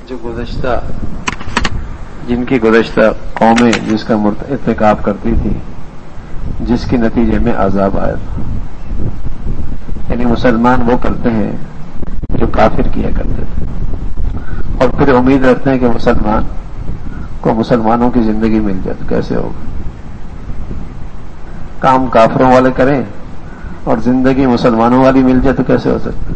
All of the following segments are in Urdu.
جو جن کی گزشتہ قومیں جس کا ارتکاب کرتی تھی، جس کے نتیجے میں عذاب آیا تھا، یعنی مسلمان وہ کرتے ہیں جو کافر کیا کرتے تھے، اور پھر امید رکھتے ہیں کہ مسلمان کو مسلمانوں کی زندگی مل جائے تو کیسے ہوگا؟ کام کافروں والے کریں اور زندگی مسلمانوں والی مل جائے تو کیسے ہو سکتا؟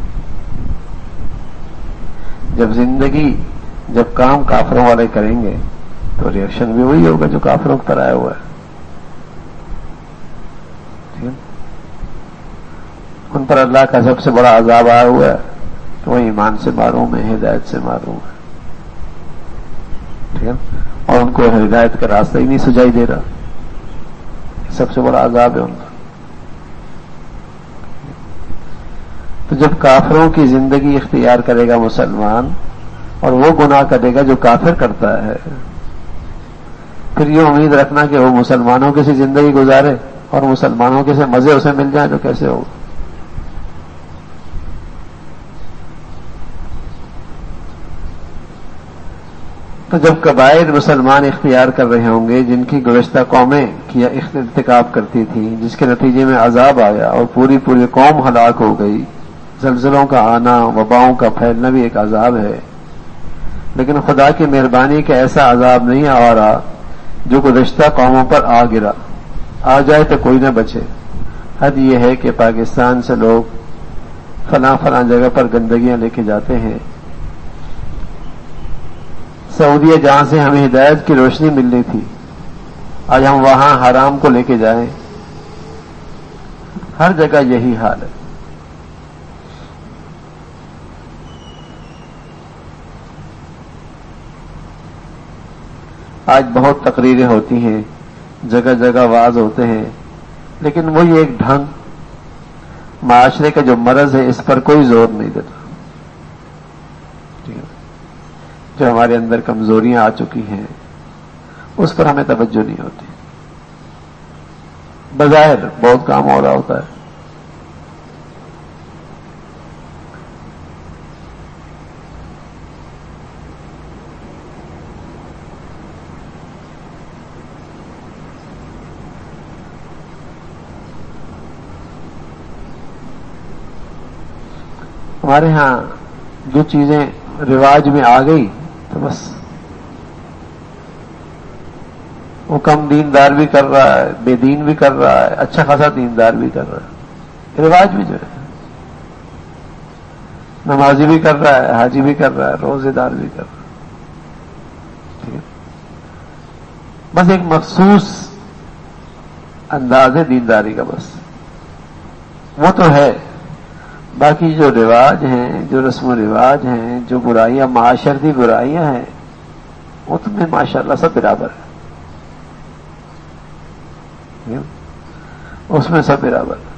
جب کام کافروں والے کریں گے تو ریئیکشن بھی وہی ہوگا جو کافروں پر آیا ہوا ہے. ان پر اللہ کا سب سے بڑا عذاب آیا ہوا ہے کہ وہ ایمان سے معروم ہے، ہدایت سے معروم ہے. ٹھیک ہے، اور ان کو ہدایت کا راستہ ہی نہیں سجائی دے رہا. سب سے بڑا عذاب ہے ان کا. تو جب کافروں کی زندگی اختیار کرے گا مسلمان اور وہ گناہ کرے گا جو کافر کرتا ہے، پھر یہ امید رکھنا کہ وہ مسلمانوں کی سی زندگی گزارے اور مسلمانوں کے سے مزے اسے مل جائیں تو کیسے ہوگا؟ تو جب کبائر مسلمان اختیار کر رہے ہوں گے جن کی گزشتہ قومیں کیا ارتکاب کرتی تھیں، جس کے نتیجے میں عذاب آیا اور پوری قوم ہلاک ہو گئی. زلزلوں کا آنا، وباؤں کا پھیلنا بھی ایک عذاب ہے، لیکن خدا کی مہربانی کا ایسا عذاب نہیں آ رہا جو گزشتہ قوموں پر آ گرا. آ جائے تو کوئی نہ بچے. حد یہ ہے کہ پاکستان سے لوگ فلاں جگہ پر گندگیاں لے کے جاتے ہیں. سعودیہ جہاں سے ہمیں ہدایت کی روشنی ملنی تھی، آج ہم وہاں حرام کو لے کے جائیں. ہر جگہ یہی حال ہے. آج بہت تقریریں ہوتی ہیں، جگہ جگہ واعظ ہوتے ہیں، لیکن وہی ایک ڈھنگ، معاشرے کا جو مرض ہے اس پر کوئی زور نہیں دیتا. جو ہمارے اندر کمزوریاں آ چکی ہیں اس پر ہمیں توجہ نہیں ہوتی. بظاہر بہت کام ہو رہا ہوتا ہے. ہمارے ہاں جو چیزیں رواج میں آ گئی تو بس وہ کم دیندار بھی کر رہا ہے، بے دین بھی کر رہا ہے، اچھا خاصا دیندار بھی کر رہا ہے. رواج بھی جو ہے نمازی بھی کر رہا ہے، حاجی بھی کر رہا ہے، روزے دار بھی کر رہا ہے. ٹھیک ہے، بس ایک مخصوص انداز ہے دینداری کا، بس وہ تو ہے. باقی جو رواج ہیں، جو رسم و رواج ہیں، جو برائیاں، معاشرتی برائیاں ہیں، وہ تو میں ماشاءاللہ سب برابر ہے. اس میں سب برابر ہے.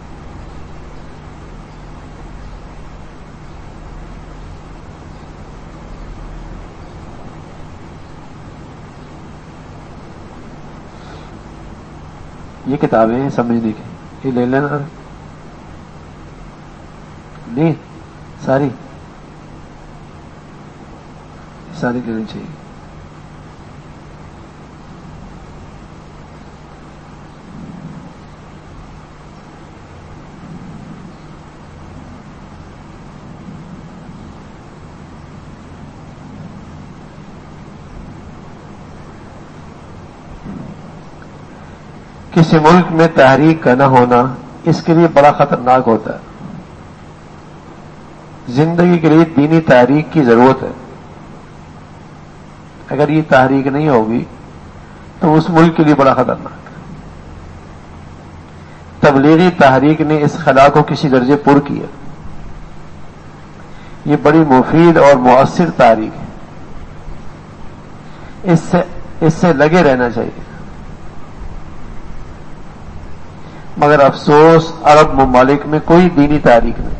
یہ کتابیں ہیں سمجھنے کی، یہ لے لینا. نہیں ساری لینی چاہیے. کسی ملک میں تحریک کا نہ ہونا اس کے لیے بڑا خطرناک ہوتا ہے. زندگی کے لیے دینی تحریک کی ضرورت ہے. اگر یہ تحریک نہیں ہوگی تو اس ملک کے لیے بڑا خطرناک ہے. تبلیغی تحریک نے اس خلا کو کسی درجے پر کیا. یہ بڑی مفید اور مؤثر تحریک ہے. اس سے لگے رہنا چاہیے. مگر افسوس عرب ممالک میں کوئی دینی تحریک نہیں.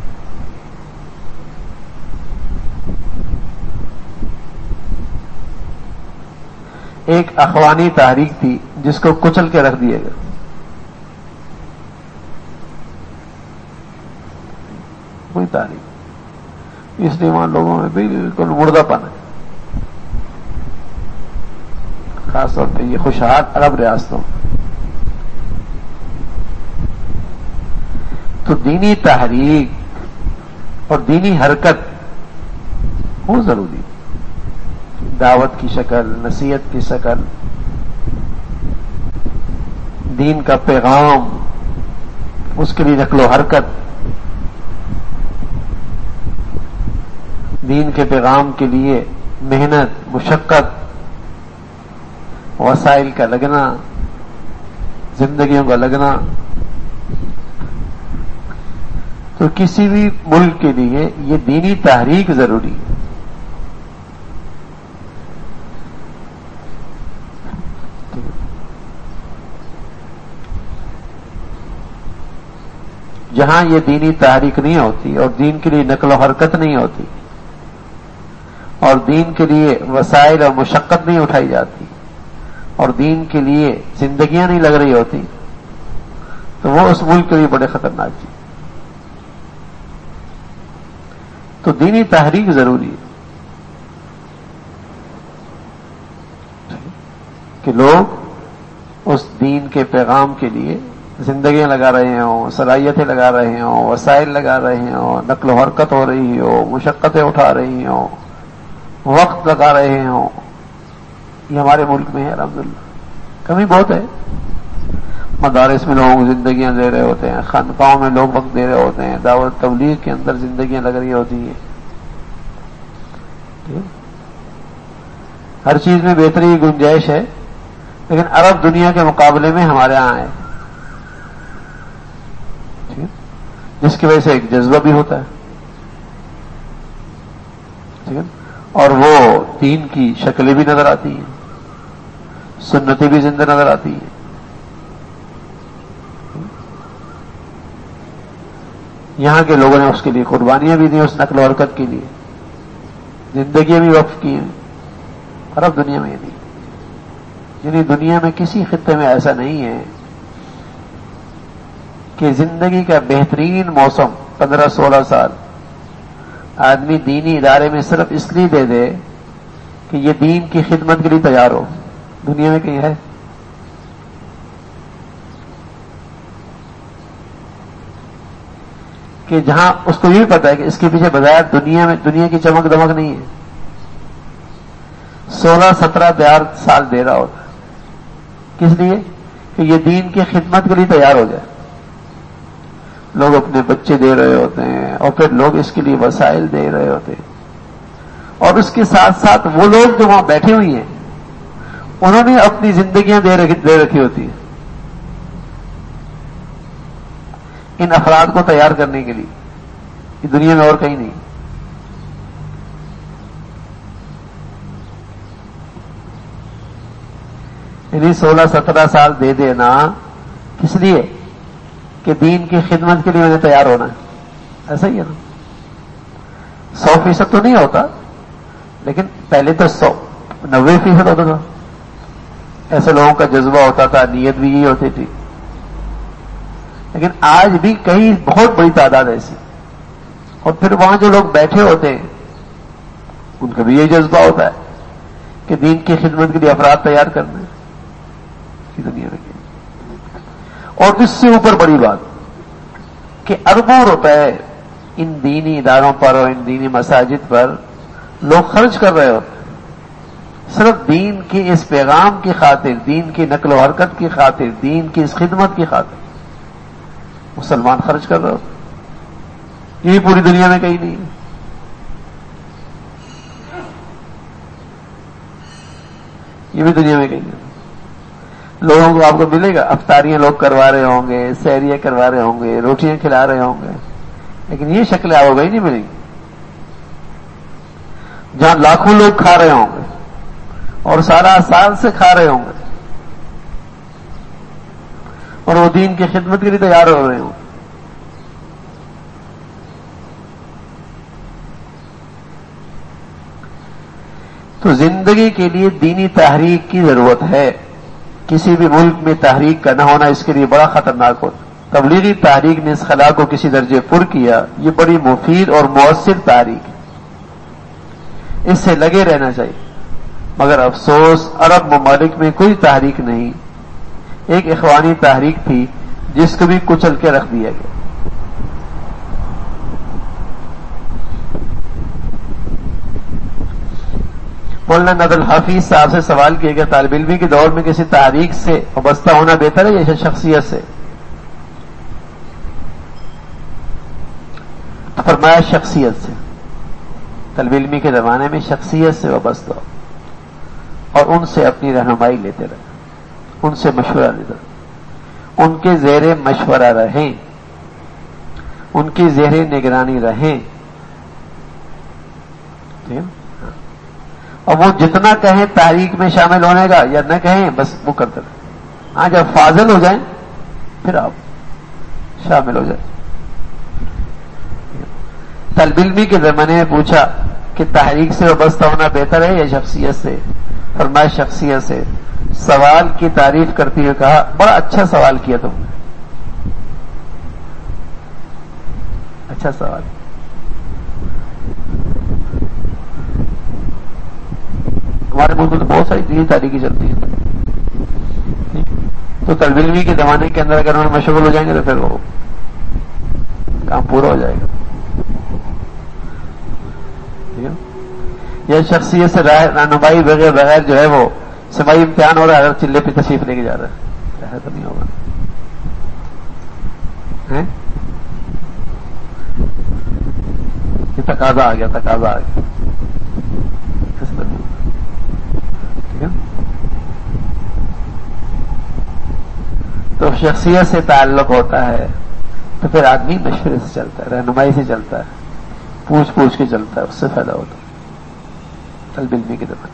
ایک اخوانی تحریک تھی جس کو کچل کے رکھ دیا گیا. کوئی تحریک. اس لیے وہاں لوگوں میں بالکل مردہ پن ہے، خاص طور پہ یہ خوشحال عرب ریاستوں میں۔ تو دینی تحریک اور دینی حرکت بہت ضروری ہے، دعوت کی شکل، نصیحت کی شکل، دین کا پیغام، اس کے لیے نقل و حرکت، دین کے پیغام کے لیے محنت، مشقت، وسائل کا لگنا، زندگیوں کا لگنا۔ تو کسی بھی ملک کے لیے یہ دینی تحریک ضروری ہے۔ جہاں یہ دینی تحریک نہیں ہوتی اور دین کے لیے نقل و حرکت نہیں ہوتی اور دین کے لیے وسائل اور مشقت نہیں اٹھائی جاتی اور دین کے لیے زندگیاں نہیں لگ رہی ہوتی، تو وہ اس ملک کے لیے بڑے خطرناک چیز۔ تو دینی تحریک ضروری ہے کہ لوگ اس دین کے پیغام کے لیے زندگیاں لگا رہے ہوں، صلاحیتیں لگا رہے ہوں، وسائل لگا رہے ہوں، نقل و حرکت ہو رہی ہو، مشقتیں اٹھا رہی ہوں، وقت لگا رہے ہوں۔ یہ ہمارے ملک میں ہے الحمدللہ، کمی بہت ہے۔ مدارس میں لوگ زندگیاں دے رہے ہوتے ہیں، خانقاہوں میں لوگ وقت دے رہے ہوتے ہیں، دعوت تبلیغ کے اندر زندگیاں لگ رہی ہوتی ہیں۔ ہر چیز میں بہتری کی گنجائش ہے، لیکن عرب دنیا کے مقابلے میں ہمارے ہاں ہے، جس کی وجہ سے ایک جذبہ بھی ہوتا ہے، ٹھیک ہے، اور وہ دین کی شکلیں بھی نظر آتی ہیں، سنتیں بھی زندہ نظر آتی ہیں۔ یہاں کے لوگوں نے اس کے لیے قربانیاں بھی دی، اس نقل و حرکت کے لیے زندگیاں بھی وقف کی ہیں، عرب دنیا میں نہیں، یعنی دنیا میں کسی خطے میں ایسا نہیں ہے کہ زندگی کا بہترین موسم 15-16 سال آدمی دینی ادارے میں صرف اس لیے دے دے کہ یہ دین کی خدمت کے لیے تیار ہو۔ دنیا میں کہیں ہے؟ کہ جہاں اس کو یہ پتا ہے کہ اس کے پیچھے بظاہر دنیا کی چمک دمک نہیں ہے، 16-17 سال دے رہا ہوتا ہے، کس لیے؟ کہ یہ دین کی خدمت کے لیے تیار ہو جائے۔ لوگ اپنے بچے دے رہے ہوتے ہیں اور پھر لوگ اس کے لیے وسائل دے رہے ہوتے ہیں، اور اس کے ساتھ ساتھ وہ لوگ جو وہاں بیٹھے ہوئی ہیں انہوں نے اپنی زندگیاں دے رکھی ہوتی ہیں ان افراد کو تیار کرنے کے لیے۔ یہ دنیا میں اور کہیں نہیں۔ یعنی 16-17 سال دے دینا کس لیے؟ کہ دین کی خدمت کے لیے مجھے تیار ہونا ہے۔ ایسا ہی ہے نا، 100% تو نہیں ہوتا، لیکن پہلے تو 90% ہوتا تھا۔ ایسے لوگوں کا جذبہ ہوتا تھا، نیت بھی یہی ہوتی تھی، لیکن آج بھی کئی بہت بڑی تعداد ایسی، اور پھر وہاں جو لوگ بیٹھے ہوتے ہیں ان کا بھی یہی جذبہ ہوتا ہے کہ دین کی خدمت کے لیے افراد تیار کرنا ہے دنیا میں۔ اور اس سے اوپر بڑی بات کہ اربوں روپے ان دینی اداروں پر اور ان دینی مساجد پر لوگ خرچ کر رہے ہوتے ہیں، صرف دین کی اس پیغام کی خاطر، دین کی نقل و حرکت کی خاطر، دین کی اس خدمت کی خاطر مسلمان خرچ کر رہے ہوتے ہیں۔ یہ پوری دنیا میں کہیں نہیں ہے۔ یہ بھی دنیا میں کہیں نہیں۔ لوگوں کو آپ کو ملے گا، افطاریاں لوگ کروا رہے ہوں گے، سحریاں کروا رہے ہوں گے، روٹیاں کھلا رہے ہوں گے، لیکن یہ شکلیں آپ کو کہیں نہیں ملیں گی جہاں لاکھوں لوگ کھا رہے ہوں گے اور سارا سال سے کھا رہے ہوں گے اور وہ دین کی خدمت کے لیے تیار ہو رہے ہوں۔ تو زندگی کے لیے دینی تحریک کی ضرورت ہے۔ کسی بھی ملک میں تحریک کا نہ ہونا اس کے لیے بڑا خطرناک ہوتا۔ تبلیغی تحریک نے اس خلا کو کسی درجے پر کیا، یہ بڑی مفید اور مؤثر تحریک ہے۔ اس سے لگے رہنا چاہیے. مگر افسوس عرب ممالک میں کوئی تحریک نہیں. ایک اخوانی تحریک تھی جس کو بھی کچل کے رکھ دیا گیا. مولانا ندر الحفیظ صاحب سے سوال کیا گیا طالب علمی کے دور میں کسی تحریک سے وابستہ ہونا بہتر ہے یا شخصیت سے؟ فرمایا شخصیت سے. طالب علمی کے زمانے میں شخصیت سے وابستہ ہو اور ان سے اپنی رہنمائی لیتے رہیں, ان سے مشورہ لیتے رہیں, ان کے زیر مشورہ رہیں, ان کی زیر نگرانی رہیں. اور وہ جتنا کہیں تحریک میں شامل ہونے کا یا نہ کہیں بس وہ کرتے رہیں. ہاں جب فاضل ہو جائیں پھر آپ شامل ہو جائیں. طالب علمی کے زمانے میں پوچھا کہ تحریک سے وابستہ ہونا بہتر ہے یا شخصیت سے؟ فرمایا شخصیت سے. سوال کی تعریف کرتے ہوئے کہا بڑا اچھا سوال کیا تم نے, اچھا سوال. ہمارے ملک میں تو بہت ساری دینی تاریخی چلتی ہے, تو طالب علمی کے زمانے کے اندر اگر انہوں مشغول ہو جائیں گے تو پھر وہ کام پورا ہو جائے گا. یا شخصیت سے رہنمائی بغیر جو ہے وہ سمائی امتحان ہو رہا ہے, اگر چلے پہ تشریف لے کے جا رہا ہے ایسا تو نہیں ہوگا. یہ تقاضا آ گیا, تقاضا آ گیا. تو شخصیت سے تعلق ہوتا ہے تو پھر آدمی مشورے سے چلتا ہے, رہنمائی سے چلتا ہے, پوچھ پوچھ کے چلتا ہے, اس سے فائدہ ہوتا ہے. طالب علمی کی طرف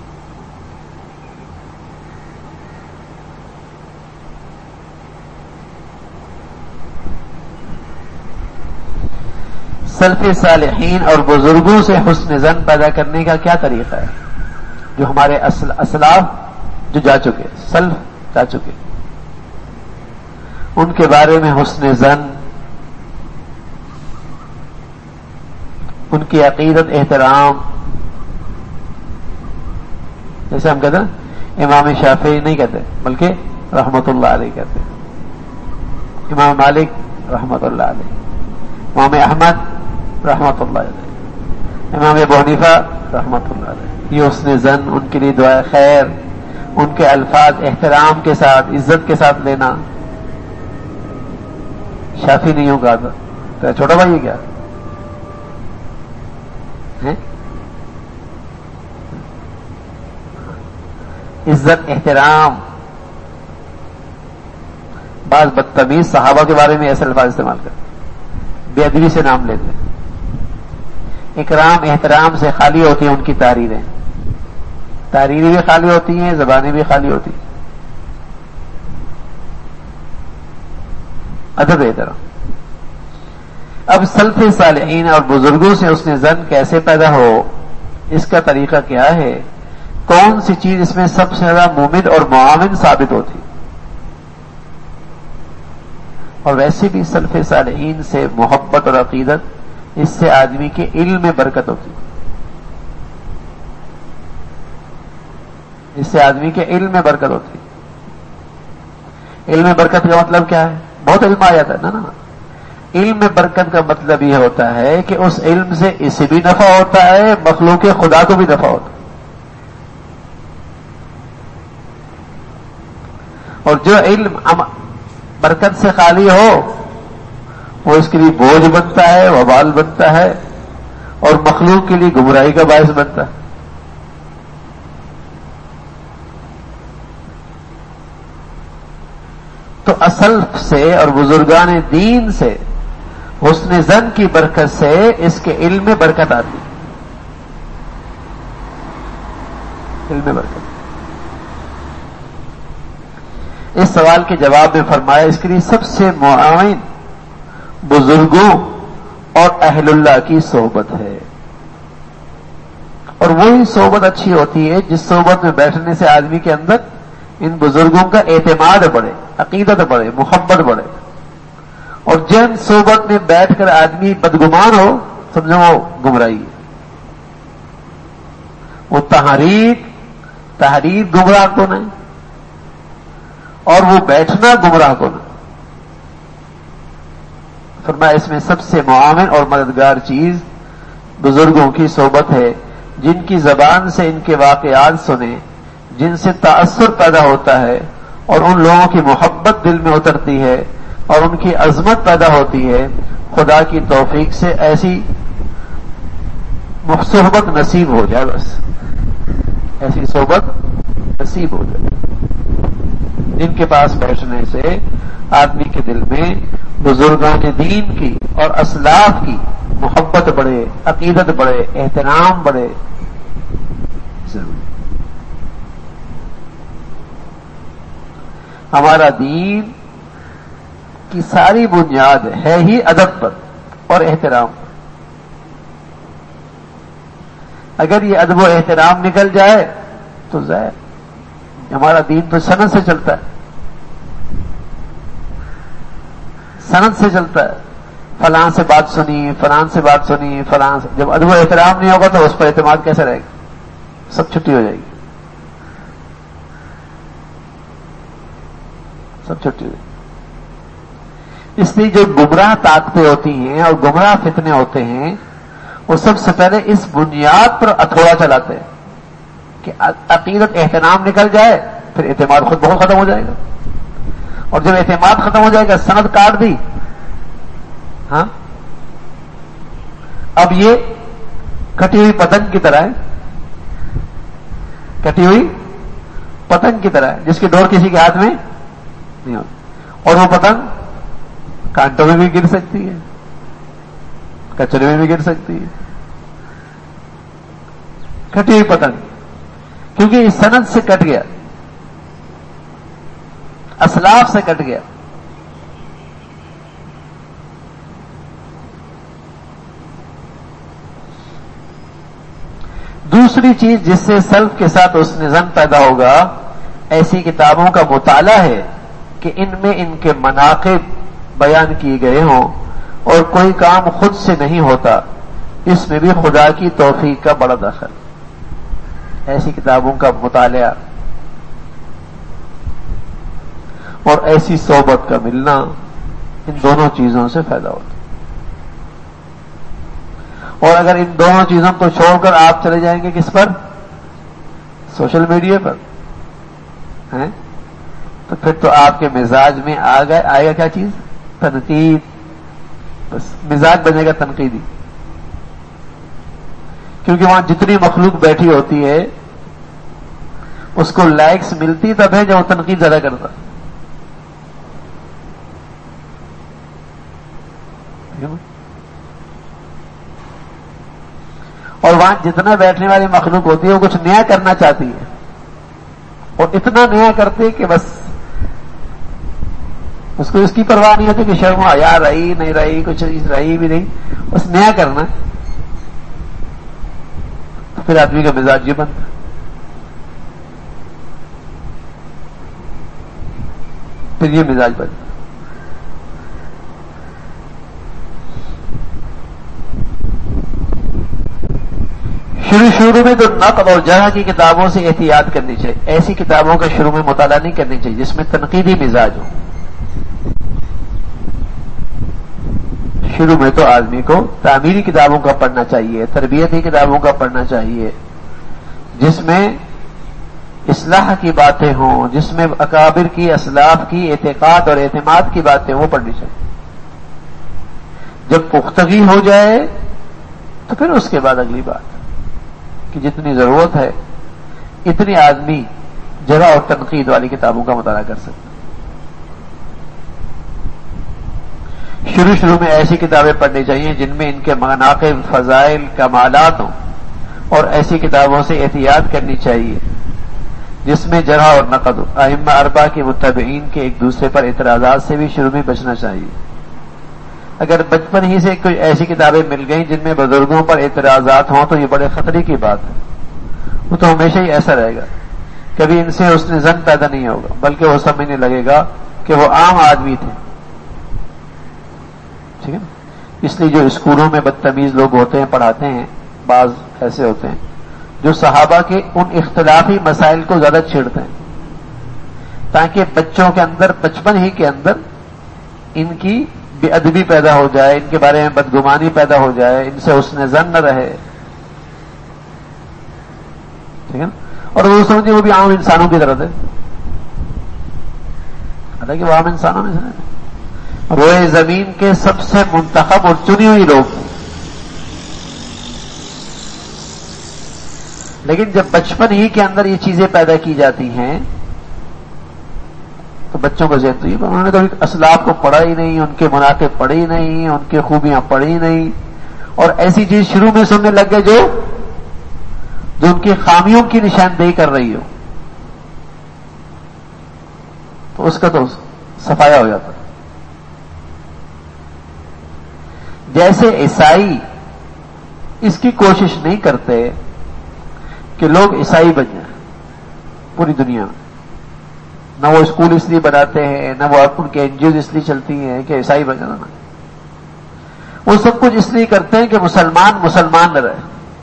سلف صالحین اور بزرگوں سے حسن ظن پیدا کرنے کا کیا طریقہ ہے؟ جو ہمارے اسلاف جو جا چکے, سلف جا چکے, ان کے بارے میں حسن ظن, ان کی عقیدت, احترام. جیسے ہم کہتے ہیں امام شافعی نہیں کہتے بلکہ رحمت اللہ علیہ کہتے ہیں, امام مالک رحمت اللہ علیہ, امام احمد رحمت اللہ علیہ, امام ابو حنیفہ رحمت اللہ علیہ. یہ حسن ظن, ان کے لیے دعائے خیر, ان کے الفاظ احترام کے ساتھ, عزت کے ساتھ لینا. شافعی نہیں ہوں کہا تھا, تو چھوٹا بھائی کیا ہے؟ عزت, احترام. بعض بدتمیز صحابہ کے بارے میں ایسے الفاظ استعمال کرتے, بے ادبی سے نام لیتے ہیں. اکرام احترام سے خالی ہوتی ہیں ان کی تحریریں, تحریریں بھی خالی ہوتی ہیں, زبانیں بھی خالی ہوتی ہیں. ادب احترام. اب سلف صالحین اور بزرگوں سے حسن ظن کیسے پیدا ہو, اس کا طریقہ کیا ہے؟ کون سی چیز اس میں سب سے زیادہ مومن اور معاون ثابت ہوتی؟ اور ویسے بھی سلف صالحین سے محبت اور عقیدت, اس سے آدمی کے علم میں برکت ہوتی, اس سے آدمی کے علم میں برکت ہوتی. علم میں برکت کا مطلب کیا ہے؟ بہت علم آ جاتا ہے نا. علم میں برکت کا مطلب یہ ہوتا ہے کہ اس علم سے اسے بھی نفع ہوتا ہے, مخلوق خدا کو بھی نفع ہوتا ہے. اور جو علم برکت سے خالی ہو وہ اس کے لیے بوجھ بنتا ہے, وبال بنتا ہے, اور مخلوق کے لیے گمراہی کا باعث بنتا ہے. تو اصل سے اور بزرگان دین سے حسن ظن کی برکت سے اس کے علم میں برکت آتی, علم میں برکت. اس سوال کے جواب میں فرمایا اس کے لیے سب سے معاون بزرگوں اور اہل اللہ کی صحبت ہے. اور وہی صحبت اچھی ہوتی ہے جس صحبت میں بیٹھنے سے آدمی کے اندر ان بزرگوں کا اعتماد بڑھے, عقیدت بڑھے, محبت بڑھے. اور جن صحبت میں بیٹھ کر آدمی بدگمان ہو, سمجھو وہ گمراہی ہے. وہ تحریک گمراہ کن ہے اور وہ بیٹھنا گمراہ کن ہے۔ فرمایا اس میں سب سے معاون اور مددگار چیز بزرگوں کی صحبت ہے، جن کی زبان سے ان کے واقعات سنیں، جن سے تأثر پیدا ہوتا ہے اور ان لوگوں کی محبت دل میں اترتی ہے اور ان کی عظمت پیدا ہوتی ہے۔ خدا کی توفیق سے ایسی صحبت نصیب ہو جائے، بس ایسی صحبت نصیب ہو جائے جن کے پاس بیٹھنے سے آدمی کے دل میں بزرگان دین کی اور اسلاف کی محبت بڑھے، عقیدت بڑھے، احترام بڑھے۔ ہمارا دین کی ساری بنیاد ہے ہی ادب پر اور احترام پر۔ اگر یہ ادب و احترام نکل جائے تو ظاہر ہمارا دین تو سند سے چلتا ہے، سند سے چلتا ہے، فلاں سے بات سنی، فلاں سے بات سنی، فلاں سے۔ جب ادب و احترام نہیں ہوگا تو اس پر اعتماد کیسے رہے گا؟ سب چھٹی ہو جائے گی، سب چھٹی ہو جائے گی۔ اس لیے جو گمراہ طاقتیں ہوتی ہیں اور گمراہ فتنے ہوتے ہیں وہ سب سے پہلے اس بنیاد پر ہتھوڑا چلاتے ہیں کہ عقیدت احترام نکل جائے پھر اعتماد خود بہت ختم ہو جائے گا، اور جب اعتماد ختم ہو جائے گا سند کاٹ دی، ہاں اب یہ کٹی ہوئی پتنگ کی طرح ہے، کٹی ہوئی پتنگ کی طرح ہے جس کی ڈور کسی کے ہاتھ میں نہیں ہوتی، اور وہ پتنگ کانٹوں میں بھی گر سکتی ہے، کچرے میں بھی گر سکتی ہے، کٹی ہوئی پتنگ، کیونکہ اس سند سے کٹ گیا، اسلاف سے کٹ گیا۔ دوسری چیز جس سے سلف کے ساتھ اس نظم پیدا ہوگا ایسی کتابوں کا مطالعہ ہے کہ ان میں ان کے مناقب بیان کیے گئے ہوں، اور کوئی کام خود سے نہیں ہوتا، اس میں بھی خدا کی توفیق کا بڑا دخل۔ ایسی کتابوں کا مطالعہ اور ایسی صحبت کا ملنا، ان دونوں چیزوں سے فائدہ ہوتا ہے۔ اور اگر ان دونوں چیزوں کو چھوڑ کر آپ چلے جائیں گے کس پر؟ سوشل میڈیا پر ہیں، تو پھر تو آپ کے مزاج میں آئے گا کیا چیز؟ تنقید، بس مزاج بنے گا تنقیدی، کیونکہ وہاں جتنی مخلوق بیٹھی ہوتی ہے اس کو لائکس ملتی تب ہے جب وہ تنقید زیادہ کرتا، اور وہاں جتنا بیٹھنے والی مخلوق ہوتی ہے وہ کچھ نیا کرنا چاہتی ہے، اور اتنا نیا کرتے کہ بس اس کو اس کی پرواہ نہیں ہوتی کہ شرم و حیا رہی نہیں رہی، کچھ چیز رہی بھی نہیں، بس نیا کرنا، تو پھر آدمی کا مزاج یہ بنتا۔ پھر یہ مزاج بنتا۔ شروع میں تو نقد اور جرح کی کتابوں سے احتیاط کرنی چاہیے، ایسی کتابوں کا شروع میں مطالعہ نہیں کرنی چاہیے جس میں تنقیدی مزاج ہو۔ شروع میں تو آدمی کو تعمیری کتابوں کا پڑھنا چاہیے، تربیتی کتابوں کا پڑھنا چاہیے، جس میں اصلاح کی باتیں ہوں، جس میں اکابر کی اسلاف کی اعتقاد اور اعتماد کی باتیں وہ پڑھنی چاہیے۔ جب پختگی ہو جائے تو پھر اس کے بعد اگلی بات کہ جتنی ضرورت ہے اتنی آدمی جرح اور تنقید والی کتابوں کا مطالعہ کر سکتا۔ شروع میں ایسی کتابیں پڑھنی چاہیے جن میں ان کے مناقب، فضائل، کمالات ہوں، اور ایسی کتابوں سے احتیاط کرنی چاہیے جس میں جرح اور نقد ہو۔ ائمہ اربعہ کے متبعین کے ایک دوسرے پر اعتراضات سے بھی شروع میں بچنا چاہیے۔ اگر بچپن ہی سے کوئی ایسی کتابیں مل گئیں جن میں بزرگوں پر اعتراضات ہوں تو یہ بڑے خطرے کی بات ہے، وہ تو ہمیشہ ہی ایسا رہے گا، کبھی ان سے اس نے زن پیدا نہیں ہوگا، بلکہ وہ سمجھنے لگے گا کہ وہ عام آدمی تھے۔ ٹھیک ہے نا؟ اس لیے جو اسکولوں میں بدتمیز لوگ ہوتے ہیں پڑھاتے ہیں، بعض ایسے ہوتے ہیں جو صحابہ کے ان اختلافی مسائل کو زیادہ چھیڑتے ہیں، تاکہ بچوں کے اندر بچپن ہی کے اندر ان کی بے ادبی پیدا ہو جائے، ان کے بارے میں بدگمانی پیدا ہو جائے، ان سے حسن ظن نہ رہے، ٹھیک ہے نا؟ اور وہ سمجھے وہ بھی عام انسانوں کی طرح ہے، حالانکہ وہ عام انسانوں میں سے روئے زمین کے سب سے منتخب اور چنی ہوئی لوگ، لیکن جب بچپن ہی کے اندر یہ چیزیں پیدا کی جاتی ہیں تو بچوں کو ذہن تو یہ انہوں نے کبھی اسلاف کو پڑھا ہی نہیں، ان کے مناقب پڑھے ہی نہیں، ان کی خوبیاں پڑھی نہیں، اور ایسی چیز شروع میں سننے لگ گئے جو ان کی خامیوں کی نشاندہی کر رہی ہو، تو اس کا تو صفایا ہو جاتا۔ جیسے عیسائی اس کی کوشش نہیں کرتے کہ لوگ عیسائی بن جائیں پوری دنیا میں، نہ وہ اسکول اس لیے بناتے ہیں، نہ وہ ان کے این جی اوز اس لیے چلتی ہیں کہ عیسائی بن جانا، وہ سب کچھ اس لیے کرتے ہیں کہ مسلمان نہ رہے،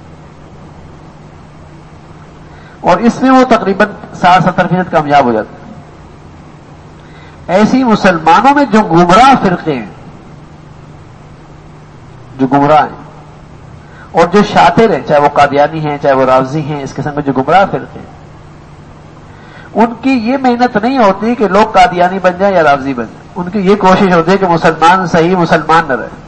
اور اس میں وہ تقریباً 60-70% کامیاب ہو جاتے ہیں۔ ایسی مسلمانوں میں جو گمراہ فرقے ہیں، جو گمراہ ہیں اور جو شاطر ہیں، چاہے وہ قادیانی ہیں، چاہے وہ رافضی ہیں، اس قسم کے جو گمراہ فرقے ہیں، ان کی یہ محنت نہیں ہوتی کہ لوگ قادیانی بن جائیں یا رافضی بن جائیں، ان کی یہ کوشش ہوتی ہے کہ مسلمان صحیح مسلمان نہ رہے،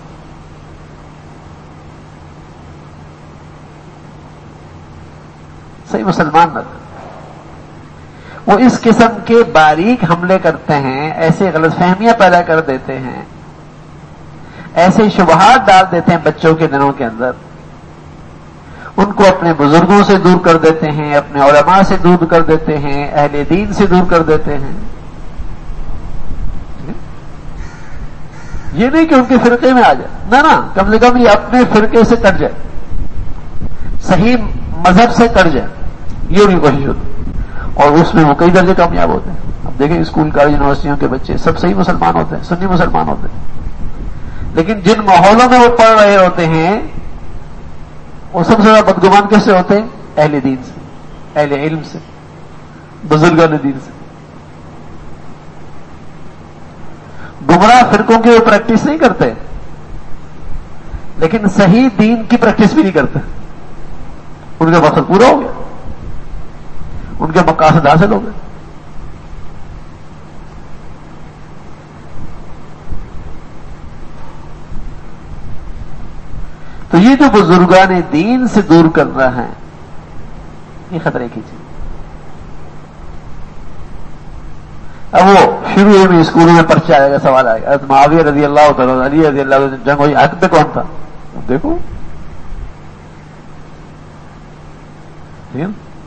صحیح مسلمان نہ رہے۔ وہ اس قسم کے باریک حملے کرتے ہیں، ایسے غلط فہمیاں پیدا کر دیتے ہیں، ایسے شبہات ڈال دیتے ہیں بچوں کے دلوں کے اندر، ان کو اپنے بزرگوں سے دور کر دیتے ہیں، اپنے علماء سے دور کر دیتے ہیں، اہل دین سے دور کر دیتے ہیں۔ یہ نہیں کہ ان کے فرقے میں آ جائے، نہ کم سے کم یہ اپنے فرقے سے کٹ جائے، صحیح مذہب سے کٹ جائے، یہ ان کی کوشش ہوتی ہے، اور اس میں وہ کئی درجے کامیاب ہوتے ہیں۔ اب دیکھیں اسکول کالج یونیورسٹیوں کے بچے سب صحیح مسلمان ہوتے ہیں، سنی مسلمان ہوتے ہیں، لیکن جن ماحولوں میں وہ پڑھ رہے ہوتے ہیں وہ سب سے زیادہ بدگمان کیسے ہوتے ہیں؟ اہل دین سے، اہل علم سے، بزرگان دین سے۔ گمراہ فرقوں کی وہ پریکٹس نہیں کرتے، لیکن صحیح دین کی پریکٹس بھی نہیں کرتے، ان کا مقصد پورا ہو گیا، ان کے مقاصد حاصل ہو گئے۔ تو یہ جو بزرگان دین سے دور کرنا ہے، یہ خطرے کی چیز۔ اب وہ شروع میں اسکولوں میں پرچہ آئے گا، سوال آئے گا، معاویہ رضی اللہ تعالیٰ، علی رضی اللہ عنہ جنگ ہوئی، حق پہ کون تھا؟ اب دیکھو ٹھیک ہے،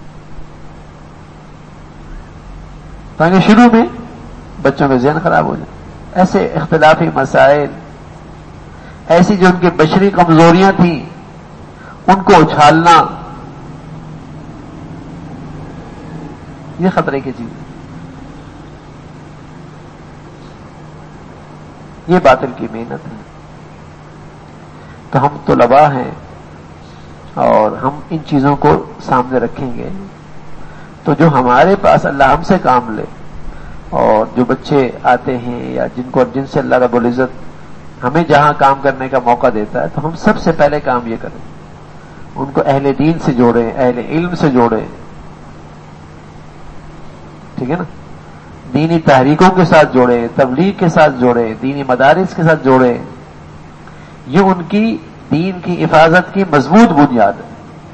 تاکہ شروع میں بچوں کے ذہن خراب ہو جائے۔ ایسے اختلافی مسائل، ایسی جو ان کی بشری کمزوریاں تھیں، ان کو اچھالنا، یہ خطرے کی چیز ہے، یہ باطل کی محنت ہے۔ تو ہم طلباء ہیں اور ہم ان چیزوں کو سامنے رکھیں گے تو جو ہمارے پاس اللہ ہم سے کام لے، اور جو بچے آتے ہیں یا جن سے اللہ رب العزت ہمیں جہاں کام کرنے کا موقع دیتا ہے، تو ہم سب سے پہلے کام یہ کریں، ان کو اہل دین سے جوڑیں، اہل علم سے جوڑیں، ٹھیک ہے نا، دینی تحریکوں کے ساتھ جوڑیں، تبلیغ کے ساتھ جوڑیں، دینی مدارس کے ساتھ جوڑیں۔ یہ ان کی دین کی حفاظت کی مضبوط بنیاد ہے،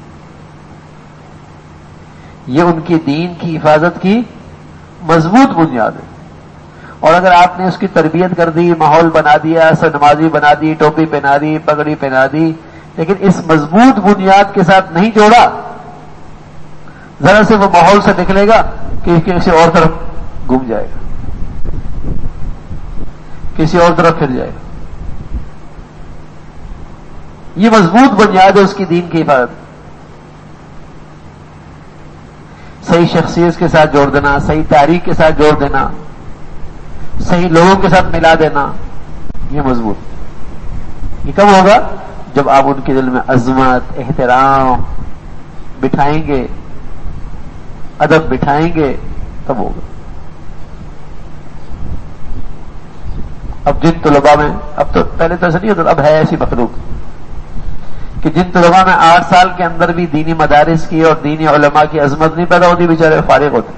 یہ ان کی دین کی حفاظت کی مضبوط بنیاد ہے۔ اور اگر آپ نے اس کی تربیت کر دی، ماحول بنا دیا، سر نمازی بنا دی، ٹوپی پہنا دی، پگڑی پہنا دی، لیکن اس مضبوط بنیاد کے ساتھ نہیں جوڑا، ذرا سے وہ ماحول سے نکلے گا کہ کسی اور طرف گھوم جائے گا، کسی اور طرف پھر جائے گا۔ یہ مضبوط بنیاد ہے اس کی دین کی حفاظت۔ صحیح شخصیت کے ساتھ جوڑ دینا، صحیح تاریخ کے ساتھ جوڑ دینا، صحیح لوگوں کے ساتھ ملا دینا، یہ مضبوط۔ یہ کب ہوگا؟ جب آپ ان کے دل میں عظمت، احترام، بٹھائیں گے، ادب بٹھائیں گے تب ہوگا۔ اب جن طلباء میں، اب تو پہلے تو ایسا نہیں ہوتا، اب ہے ایسی مخلوق کہ جن طلباء میں 8 سال کے اندر بھی دینی مدارس کی اور دینی علماء کی عظمت نہیں پیدا ہوتی، بیچارے فارغ ہوتے،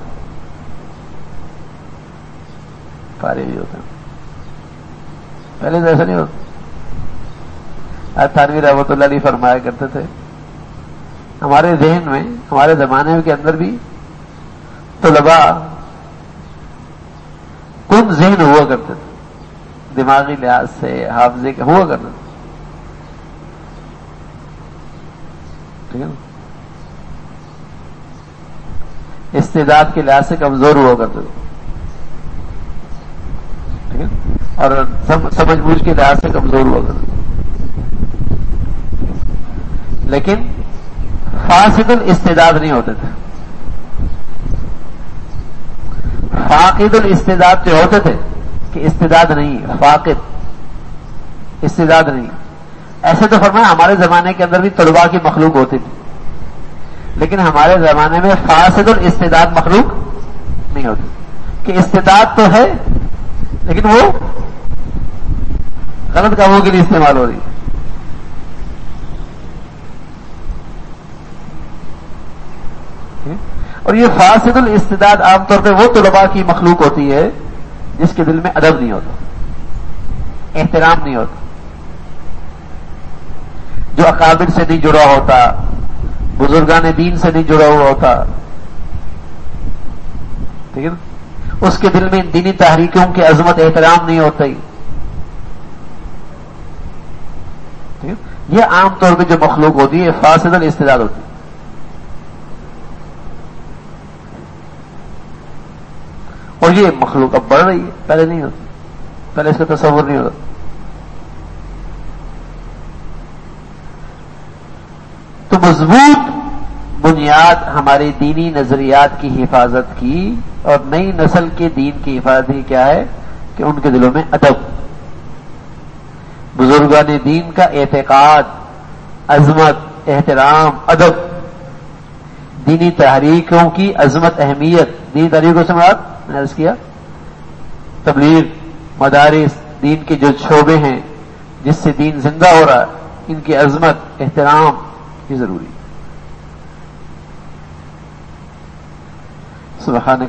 فارغ ہی ہوتے ہیں۔ پہلے تو ایسا نہیں ہوتا۔ تھانوی رحمۃ اللہ علیہ فرمایا کرتے تھے، ہمارے ذہن میں، ہمارے زمانے کے اندر بھی طلباء کن ذہن ہوا کرتے تھے، دماغی لحاظ سے، حافظے کے ہوا کرتے تھے، ٹھیک ہے نا، استعداد کے لحاظ سے کمزور ہوا کرتے تھے، ٹھیک ہے، اور سمجھ بوجھ کے لحاظ سے کمزور ہوا کرتے تھے، لیکن فاسد الاستعداد نہیں ہوتے تھے۔ فاقد الاستعداد جو ہوتے تھے کہ استعداد نہیں، فاقد استعداد نہیں، ایسے تو فرمایا ہمارے زمانے کے اندر بھی طلباء کی مخلوق ہوتی تھی، لیکن ہمارے زمانے میں فاسد الاستعداد مخلوق نہیں ہوتی، کہ استعداد تو ہے لیکن وہ غلط کاموں کے لیے استعمال ہو رہی ہے۔ اور یہ فاسد الاستعداد عام طور پہ وہ طلباء کی مخلوق ہوتی ہے جس کے دل میں ادب نہیں ہوتا، احترام نہیں ہوتا، جو اکابر سے نہیں جڑا ہوتا، بزرگان دین سے نہیں جڑا ہوا ہوتا، ٹھیک ہے نا، اس کے دل میں دینی تحریکوں کی عظمت احترام نہیں ہوتا ہی، ٹھیک ہے؟ یہ عام طور پہ جو مخلوق ہوتی ہے فاسد الاستعداد ہوتی ہے۔ اور یہ مخلوق اب بڑھ رہی ہے، پہلے نہیں ہوتی، پہلے اس کا تصور نہیں ہوتا۔ تو مضبوط بنیاد ہماری دینی نظریات کی حفاظت کی اور نئی نسل کے دین کی حفاظت کی کیا ہے کہ ان کے دلوں میں ادب، بزرگان دین کا اعتقاد، عظمت، احترام، ادب، دینی تحریکوں کی عظمت، اہمیت، دینی تحریکوں سے مراد میں نے عرض کیا تبلیغ، مدارس، دین کے جو شعبے ہیں جس سے دین زندہ ہو رہا ہے، ان کی عظمت، احترام، یہ ضروری ہے۔ سبحانک